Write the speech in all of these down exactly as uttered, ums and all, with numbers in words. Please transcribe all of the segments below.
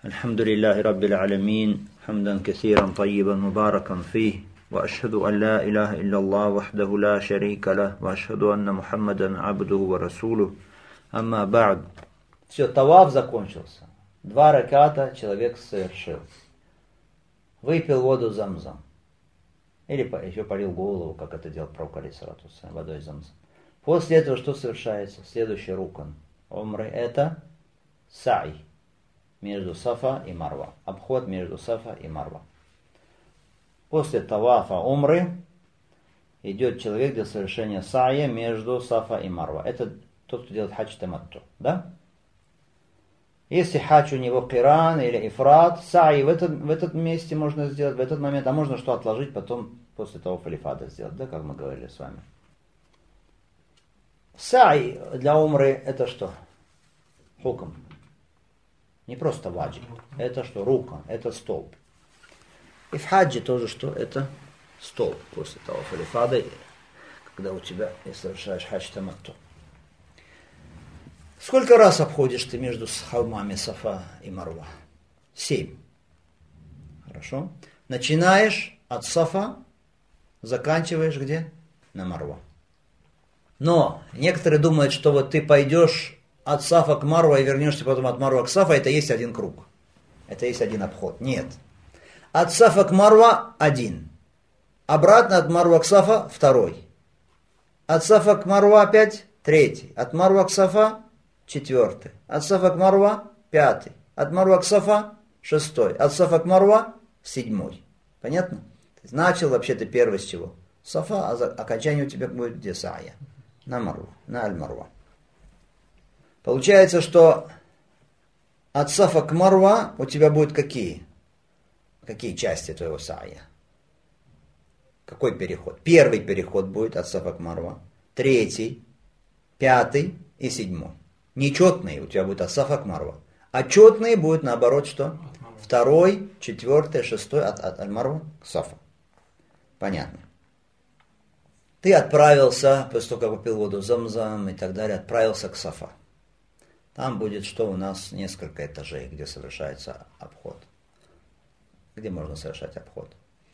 الحمد لله رب العالمين حمدا كثيرا طيبا مباركا فيه وأشهد أن لا إله إلا الله وحده لا شريك له وأشهد أن محمدا عبده ورسوله أما بعد. Все, таваф закончился. Два раката человек совершил. Выпил воду замзам. Или еще полил голову, как это делал пророк алейхиссалату вассалям, водой замзам. После этого что совершается? Следующий рукн умры это сай. Между Сафа и Марва. Обход между Сафа и Марва. После тавафа умры идет человек для совершения сая между Сафа и Марва. Это тот, кто делает хадж таматту. Да? Если хадж у него киран или ифрат, сай в этот, в этот месте можно сделать, в этот момент, а можно что отложить, потом после того фалифада сделать, да, как мы говорили с вами. Сай для умры это что? Хукм. Не просто ваджиб. Это что? Рука. Это столб. И в хаджи тоже что? Это столб. После того фалифада, когда у тебя и совершаешь хадж таматту. Сколько раз обходишь ты между холмами Сафа и Марва? Семь. Хорошо. Начинаешь от Сафа, заканчиваешь где? На Марва. Но некоторые думают, что вот ты пойдешь от Сафа к Марва и вернешься потом от Марва к Сафа, это есть один круг. Это есть один обход. Нет. От Сафа к Марва один. Обратно от Марва к Сафа второй. От Сафа к Марва опять третий. От Марва к Сафа четвертый. От Сафа к Марва пятый. От Марва к Сафа шестой. От Сафа к Марва седьмой. Понятно? Начал вообще ты первый с чего? Сафа, а окончание у тебя будет где сая? На Марву. На Аль-Марва. Получается, что от Сафа к Марва у тебя будут какие? Какие части твоего сая? Какой переход? Первый переход будет от Сафа к Марва. Третий, пятый и седьмой. Нечетные у тебя будет от Сафа к Марва. А четные будут наоборот что? Второй, четвертый, шестой от, от Аль-Марва к Сафа. Понятно. Ты отправился, после того, как попил воду замзам и так далее, отправился к Сафа. Там будет что у нас несколько этажей, где совершается обход. Где можно совершать обход.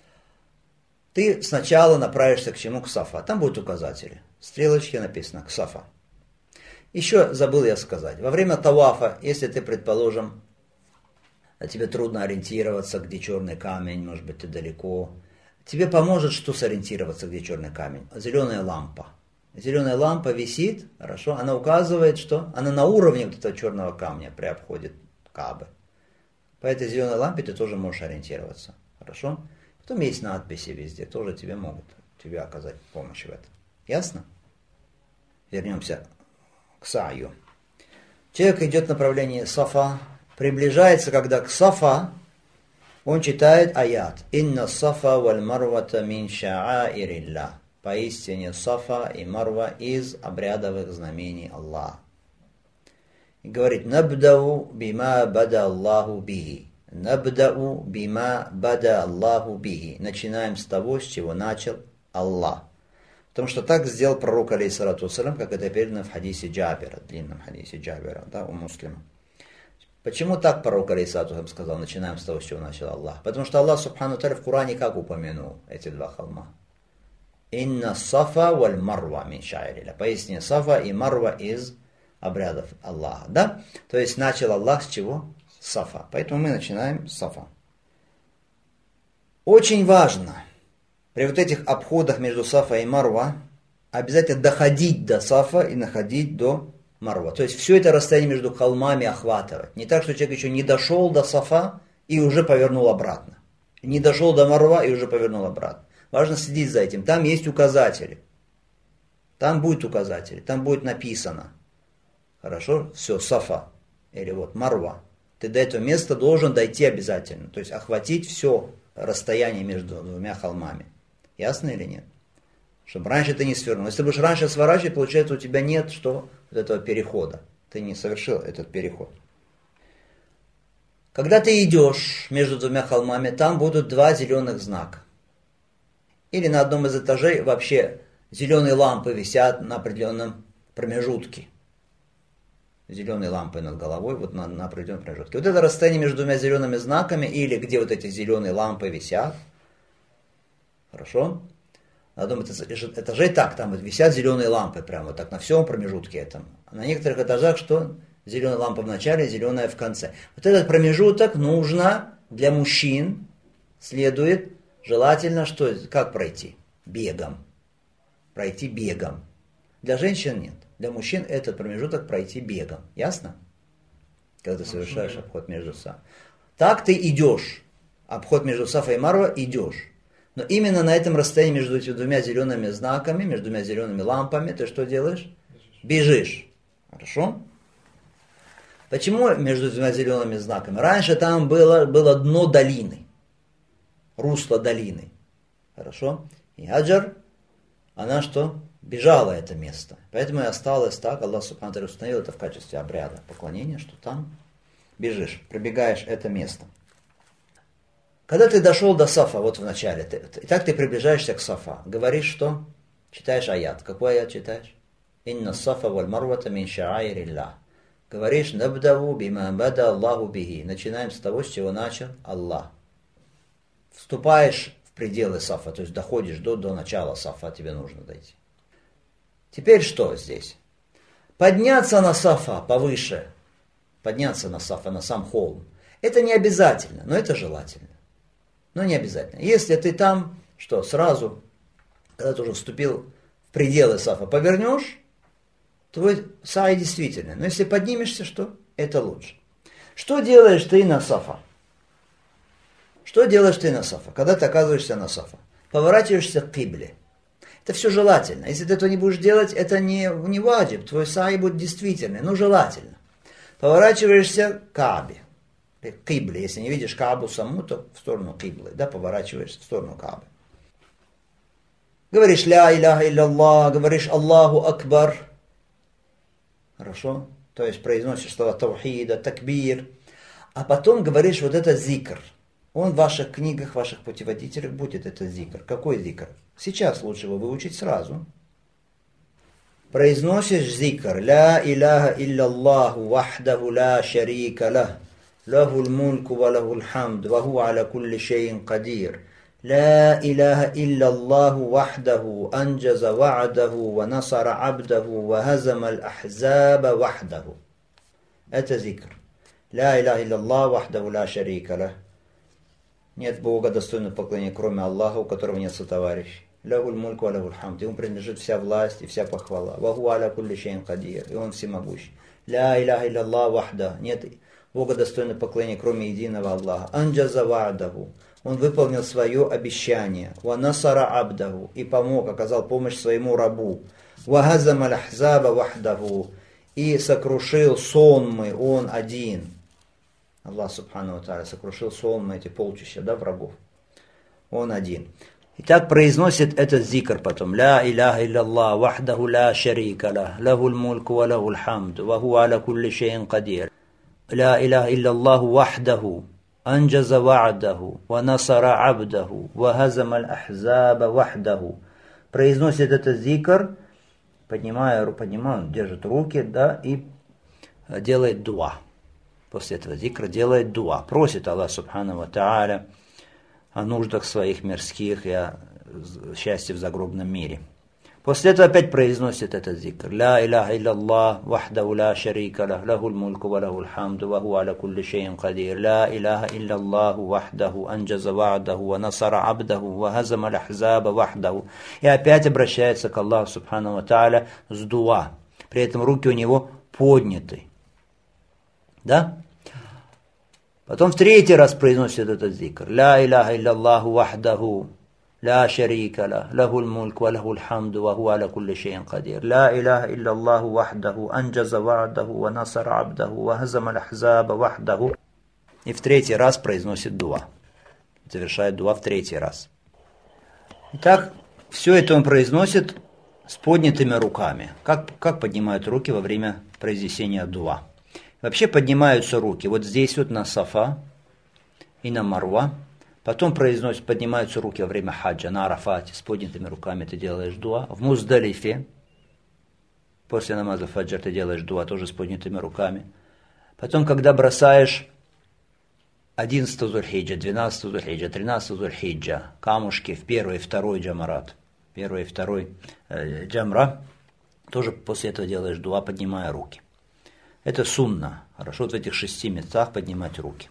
Ты сначала направишься к чему? К Сафа. Там будут указатели. Стрелочки написано к Сафа. Еще забыл я сказать. Во время тавафа, если ты, предположим, тебе трудно ориентироваться, где черный камень, может быть, ты далеко. Тебе поможет что сориентироваться, где черный камень? Зеленая лампа. Зеленая лампа висит, хорошо, она указывает, что она на уровне вот этого черного камня при обходе Каабы. По этой зеленой лампе ты тоже можешь ориентироваться, хорошо? Потом есть надписи везде, тоже тебе могут тебе оказать помощь в этом. Ясно? Вернемся к саю. Человек идет в направлении Сафа, приближается, когда к Сафа, он читает аят. «Инна Сафа валь марвата мин ша'аирилля». Поистине Сафа и Марва из обрядовых знамений Аллаха. И говорит, «Набдау бима бада Аллаху бихи». «Набдау бима бада Аллаху бихи». Начинаем с того, с чего начал Аллах. Потому что так сделал пророк, алейхиссалату вассалям, как это передано в хадисе Джабира, длинном хадисе Джабира, да, у муслима. Почему так пророк, алейхиссалату вассалям, сказал, начинаем с того, с чего начал Аллах? Потому что Аллах, субхану та'аля, в Коране как упомянул эти два холма? Инна Сафа валь Марва мин ша'ирилля. Поясни, Сафа и Марва из обрядов Аллаха. Да? То есть начал Аллах с чего? Сафа. Поэтому мы начинаем с Сафа. Очень важно при вот этих обходах между Сафа и Марва обязательно доходить до Сафа и находить до Марва. То есть все это расстояние между холмами охватывать. Не так, что человек еще не дошел до Сафа и уже повернул обратно. Не дошел до Марва и уже повернул обратно. Важно следить за этим. Там есть указатели. Там будет указатели. Там будет написано. Хорошо? Все, Сафа. Или вот Марва. Ты до этого места должен дойти обязательно. То есть охватить все расстояние между двумя холмами. Ясно или нет? Чтобы раньше ты не свернул. Если будешь раньше сворачивать, получается у тебя нет что? Вот этого перехода. Ты не совершил этот переход. Когда ты идешь между двумя холмами, там будут два зеленых знака. Или на одном из этажей вообще зеленые лампы висят на определенном промежутке. зеленой лампой над головой, вот на, на определенном промежутке. Вот это расстояние между двумя зелеными знаками, или где вот эти зеленые лампы висят. Хорошо? Надо думать, это, это же и так, там вот висят зеленые лампы, прямо вот так на всем промежутке этом. А на некоторых этажах что? Зеленая лампа в начале, зеленая в конце. Вот этот промежуток нужно для мужчин, следует желательно, что, как пройти? Бегом. Пройти бегом. Для женщин нет. Для мужчин этот промежуток пройти бегом. Ясно? Когда ты совершаешь обход между Сафа. Так ты идешь. Обход между Сафа и Марва идешь. Но именно на этом расстоянии между этими двумя зелеными знаками, между двумя зелеными лампами, ты что делаешь? Бежишь. Хорошо? Почему между двумя зелеными знаками? Раньше там было, было дно долины. Русло долины. Хорошо? И Хаджар, она что? Бежала это место. Поэтому и осталось так. Аллах Субхану ва Тааля установил это в качестве обряда поклонения, что там бежишь, пробегаешь это место. Когда ты дошел до Сафа, вот в начале, ты, и так ты приближаешься к Сафа, говоришь что? Читаешь аят. Какой аят читаешь? Инна Сафа валь марвата мин ша'аириллах. Говоришь, набдаву бима бада Аллаху бихи. Начинаем с того, с чего начал Аллах. Вступаешь в пределы Сафа, то есть доходишь до, до начала Сафа, тебе нужно дойти. Теперь что здесь? Подняться на Сафа повыше, подняться на Сафа, на сам холм, это не обязательно, но это желательно. Но не обязательно. Если ты там, что, сразу, когда ты уже вступил в пределы Сафа, повернешь, твой сай действительно. Но если поднимешься, что? Это лучше. Что делаешь ты на Сафа? Что делаешь ты на Сафа? Когда ты оказываешься на Сафа? Поворачиваешься к кибле. Это все желательно. Если ты этого не будешь делать, это не, не ваджиб. Твой сай будет действительный, но желательно. Поворачиваешься к Каабе. Кибле. Если не видишь Каабу саму, то в сторону киблы. Да, поворачиваешься в сторону Каабы. Говоришь ля иляха илляллах, говоришь Аллаху Акбар. Хорошо? То есть произносишь слова таухида, такбир. А потом говоришь вот это зикр. Он в ваших книгах, в ваших путеводителях будет этот зикр. Какой зикр? Сейчас лучше его выучить сразу. Произносишь зикр. Ля иляха илляллаху вахдаху ла шарика лах. Лахул мульку ва лахул хамд. Ва хуа аля кулли шейин кадир. لا إله إلا الله وحده أنجز وعده ونصر عبده وهزم الأحزاب وحده. Это зикр. لا إله إلا الله وحده لا شريك له. Нет Бога достойного поклонения, кроме Аллаха, у которого нет сотоварищей. Лахуль мульку ва лахуль хамд. Ему принадлежит вся власть и вся похвала. Ва хуа аля кулли шейин кадир. И он всемогущий. لا إله إلا الله وحده. Нет Бога достойного поклонения, кроме единого Аллаха. Анджаза ва'даху. Он выполнил свое обещание. Ва насара абдаху. И помог, оказал помощь своему рабу. Ва газам аль-ахзаба вахдаху. И сокрушил сонмы он один. Аллах Субхану ва Тааля сокрушил сонмы, эти полчища, да, врагов. Он один. И так произносит этот зикр потом. Ля иляха илляллах вахдаху ла шарика лах. Лахуль мульку ва лахуль хамд. Ва хуа аля кулли шейин кадир. Ля иляха илляллах вахдаху. أنجز وعده ونصر عبده وهزم الأحزاب وحده. Произносит этот зикр, поднимая, поднимая, держит руки, да, и делает дуа. После этого зикра делает дуа. Просит Аллах Субхану ва Тааля о нуждах своих мирских и о счастье в загробном мире. После этого опять произносит этот зикр. Ля иляха илляллах вахдаху ла шарика лах. Лахуль мульку ва лахуль хамду ва хуа аля кулли шейин кадир. Ля иляха илляллаху вахдаху анджаза ва'даху ва насара абдаху ва хазама аль-ахзаба вахдаху. И опять обращается к Аллаху Субхану ва Тааля с дуа. При этом руки у него подняты. Да? Потом в третий раз произносит этот зикр. Ля иляха илляллаху вахдаху لا شريك له له الملك وله الحمد وهو على كل شيء قدير. لا إله إلا الله وحده أنجز وعده ونصر عبده وهزم الأحزاب وحده. И в третий раз произносит дуа. Завершает дуа в третий раз. Итак, все это он произносит с поднятыми руками. Как, как поднимают руки во время произнесения дуа? Вообще поднимаются руки вот здесь вот на Сафа и на Марва. Потом произносят, поднимаются руки во время хаджа, на Арафате, с поднятыми руками ты делаешь дуа. В Муздалифе После намаза фаджр ты делаешь дуа тоже с поднятыми руками. Потом, когда бросаешь одиннадцатого зульхиджа, двенадцатого зульхиджа, тринадцатого зульхиджа, камушки в первый и второй джамарат, первый и второй э, джамра, тоже после этого делаешь дуа, поднимая руки. Это сунна. Хорошо вот в этих шести местах поднимать руки.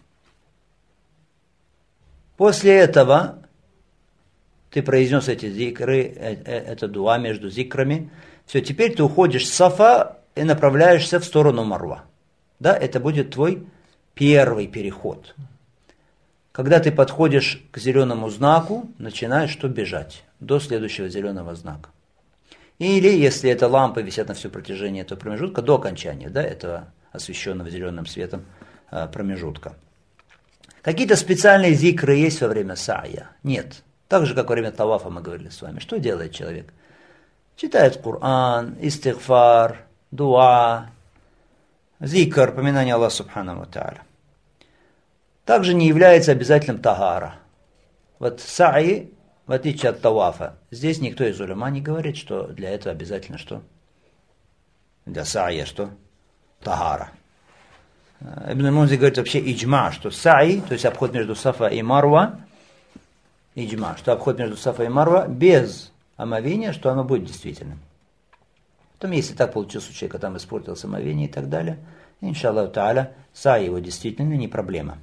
После этого ты произнес эти зикры, это дуа между зикрами. Все, теперь ты уходишь с Сафа и направляешься в сторону Марва. Да, это будет твой первый переход. Когда ты подходишь к зеленому знаку, начинаешь что бежать до следующего зеленого знака. Или, если это лампы висят на все протяжении этого промежутка, до окончания, да, этого освещенного зеленым светом промежутка. Какие-то специальные зикры есть во время сая? Нет. Так же, как во время тавафа мы говорили с вами. Что делает человек? Читает Коран, истигфар, дуа, зикр, поминание Аллаха Субхану ва Тааля. Также не является обязательным тагара. Вот саи, в отличие от тавафа, здесь никто из уляма не говорит, что для этого обязательно что? Для сая что? Тагара. Ибн Мунзи говорит вообще иджма, что саи, то есть обход между Сафа и Марва, иджма, что обход между Сафа и Марва без омовения, что оно будет действительным. Потом, если так получилось у человека, там испортилось омовение и так далее, иншаллаху тааля, саи его действительно не проблема.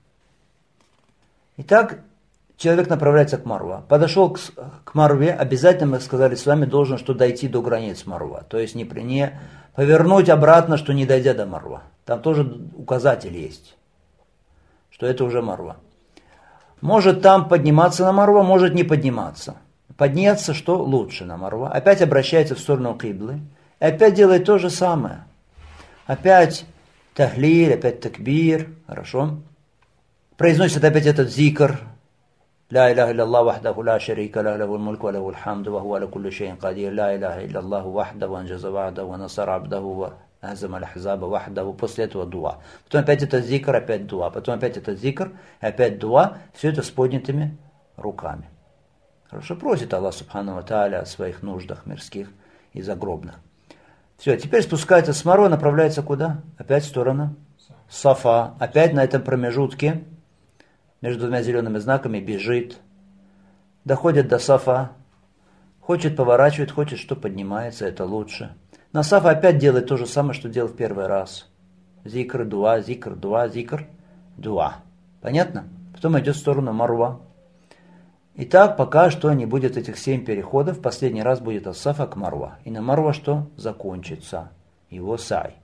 Итак, человек направляется к Марва. Подошел к, к Марве, обязательно, мы сказали с вами, должен что дойти до границ Марва. То есть не, не повернуть обратно, что не дойдя до Марва. Там тоже указатель есть, что это уже Марва. Может там подниматься на Марва, может не подниматься. Подняться что лучше на Марва. Опять обращается в сторону киблы. И опять делает то же самое. Опять тахлиль, опять такбир. Хорошо. Произносит опять этот зикр. لا إله إلا الله وحده لا شريك له له الملك وله الحمد وهو على كل شيء قدير لا إله إلا الله وحده وأنجز وعده ونصر عبده وهزم الأحزاب وحده. После этого дуа. Потом опять этот зикр, опять дуа. Потом опять этот зикр, опять дуа. Все это с поднятыми руками. Хорошо, просит Аллах Субхану ва Тааля о своих нуждах мирских и загробных. Все, теперь спускается с Марва, направляется куда? Опять в сторону Сафа. Опять на этом промежутке между двумя зелеными знаками бежит, доходит до Сафа, хочет поворачивать, хочет, что поднимается, это лучше. На Сафа опять делает то же самое, что делал в первый раз. Зикр, дуа, зикр, дуа, зикр, дуа. Понятно? Потом идет в сторону Марва. И так пока что не будет этих семь переходов, последний раз будет от Сафа к Марва. И на Марва что? Закончится его сай.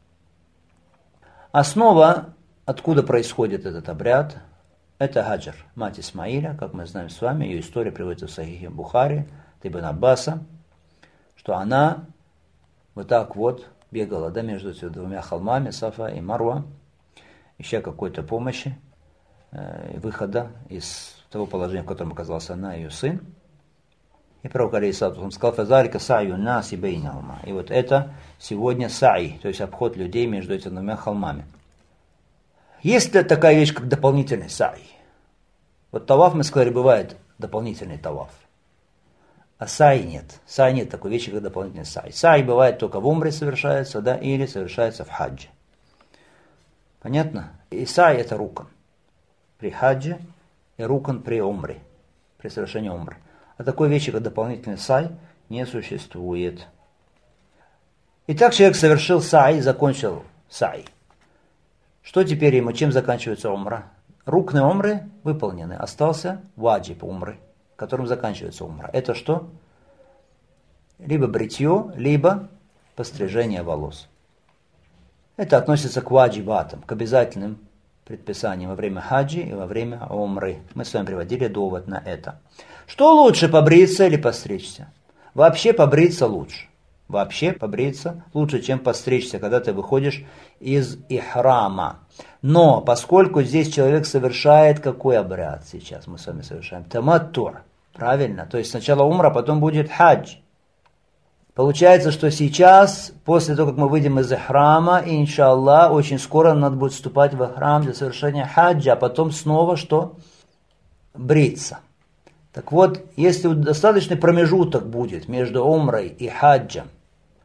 Основа, откуда происходит этот обряд, это Хаджар, мать Исмаиля, как мы знаем с вами, ее история приводится в Сахихе Бухари, Ибн Аббаса, что она вот так вот бегала, да, между этими двумя холмами, Сафа и Марва, ища какой-то помощи, э, выхода из того положения, в котором оказалась она и ее сын. И пророк алейхиссалату сказал: «Фазалика саю нас и бейнахума». И вот это сегодня саи, то есть обход людей между этими двумя холмами. Есть ли такая вещь, как дополнительный саи? Вот таваф, мы сказали, бывает дополнительный таваф. А саи нет. Саи нет такой вещи, как дополнительный саи. Саи бывает только в умре совершается, да, или совершается в хаджи. Понятно? И саи это рукан при хаджи и рукан при умре, при совершении умры. А такой вещи, как дополнительный сай, не существует. Итак, человек совершил сай, закончил сай. Что теперь ему, чем заканчивается умра? Рукны умры выполнены, остался ваджиб умры, которым заканчивается умра. Это что? Либо бритье, либо пострижение волос. Это относится к ваджибатам, к обязательным предписаниям во время хаджи и во время умры. Мы с вами приводили довод на это. Что лучше, побриться или постричься? Вообще побриться лучше. Вообще побриться лучше, чем постричься, когда ты выходишь из ихрама. Но поскольку здесь человек совершает какой обряд сейчас мы с вами совершаем? Таматтур. Правильно? То есть сначала умра, потом будет хадж. Получается, что сейчас, после того, как мы выйдем из ихрама, иншаллах, очень скоро надо будет вступать в ихрам для совершения хаджа, а потом снова что? Бриться. Так вот, если достаточный промежуток будет между умрой и хаджем,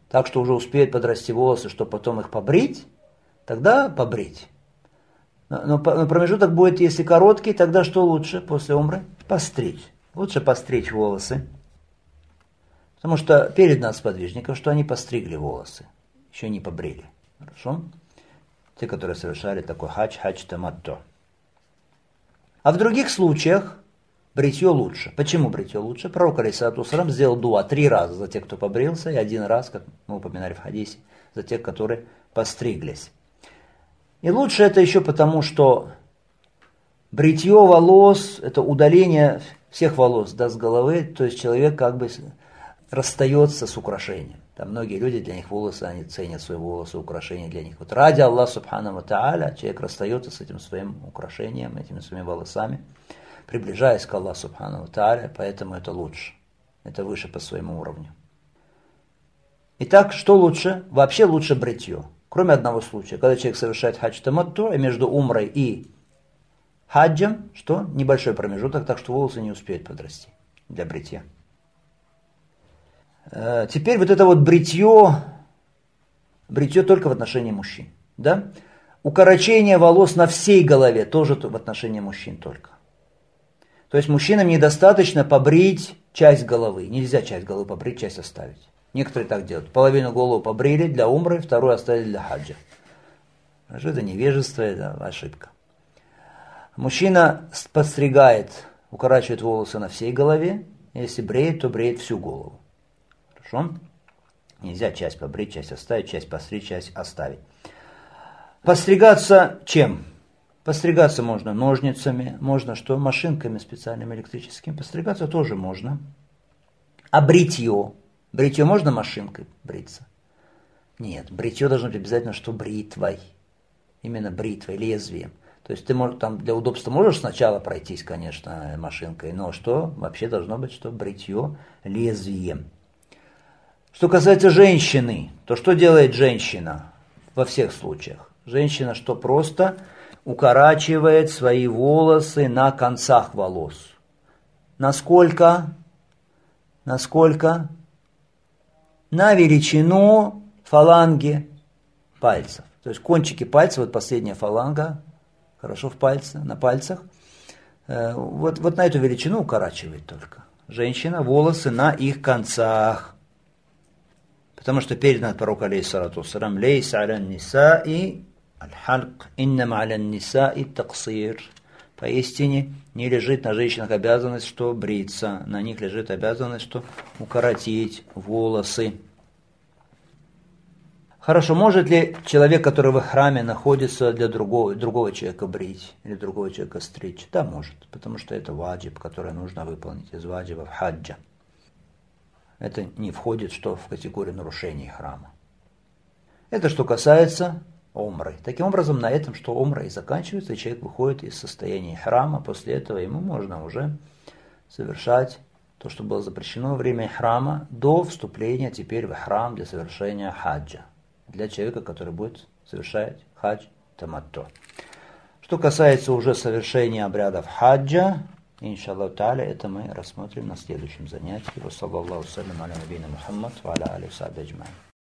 так что уже успеют подрасти волосы, чтобы потом их побрить, тогда побрить. Но, но промежуток будет, если короткий, тогда что лучше после умры? Постричь. Лучше постричь волосы. Потому что передано от сподвижников, что они постригли волосы, еще не побрили. Хорошо? Те, которые совершали такой хадж, хадж таматто. А в других случаях бритье лучше. Почему бритье лучше? Пророк алейхиссалату вассалам сделал дуа три раза за тех, кто побрился, и один раз, как мы упоминали в хадисе, за тех, которые постриглись. И лучше это еще потому, что бритье волос – это удаление всех волос, да, с головы, то есть человек как бы расстается с украшением. Там многие люди, для них волосы, они ценят свои волосы, украшения для них. Вот ради Аллаха субхану ва тааля человек расстается с этим своим украшением, этими своими волосами, приближаясь к Аллаху субхану ва тааля, поэтому это лучше. Это выше по своему уровню. Итак, что лучше? Вообще лучше бритье. Кроме одного случая, когда человек совершает хадж таматто, и между умрой и хаджем, что? Небольшой промежуток, так что волосы не успеют подрасти для бритья. Теперь вот это вот бритье, бритье только в отношении мужчин. Да? Укорочение волос на всей голове тоже в отношении мужчин только. То есть мужчинам недостаточно побрить часть головы. Нельзя часть головы побрить, часть оставить. Некоторые так делают. Половину головы побрили для умры, вторую оставили для хаджа. Это невежество, это ошибка. Мужчина подстригает, укорачивает волосы на всей голове. Если бреет, то бреет всю голову. Хорошо? Нельзя часть побрить, часть оставить, часть постричь, часть оставить. Постригаться чем? Постригаться можно ножницами, можно что? Машинками специальными электрическими. Постригаться тоже можно. А бритье? Бритье можно машинкой бриться? Нет, бритье должно быть обязательно что бритвой. Именно бритвой, лезвием. То есть ты можешь, там для удобства можешь сначала пройтись, конечно, машинкой, но что? Вообще должно быть что? Бритье лезвием. Что касается женщины, то что делает женщина во всех случаях? Женщина что просто укорачивает свои волосы на концах волос. Насколько? Насколько? На величину фаланги пальцев. То есть кончики пальцев, вот последняя фаланга, хорошо в пальце, на пальцах, вот, вот на эту величину укорачивает только. Женщина волосы на их концах. Потому что передано от пророка алейхиссалату вассалам: «Лейса алян нисаи аль-хальк, иннама алян нисаи таксир». Поистине не лежит на женщинах обязанность, что бриться. На них лежит обязанность, что укоротить волосы. Хорошо, может ли человек, который в храме находится, для другого, другого человека брить или другого человека стричь? Да, может, потому что это ваджиб, который нужно выполнить из ваджибов хаджа. Это не входит что в категорию нарушений храма. Это что касается умры. Таким образом, на этом, что умра и заканчивается, и человек выходит из состояния храма, после этого ему можно уже совершать то, что было запрещено во время храма, до вступления теперь в храм для совершения хаджа. Для человека, который будет совершать хадж таматто. Что касается уже совершения обрядов хаджа, иншаллаху тааля, это мы рассмотрим на следующем занятии. Ва саллаллаху салям аля набийна Мухаммад ва аля алихи ва сахбихи аджмаин.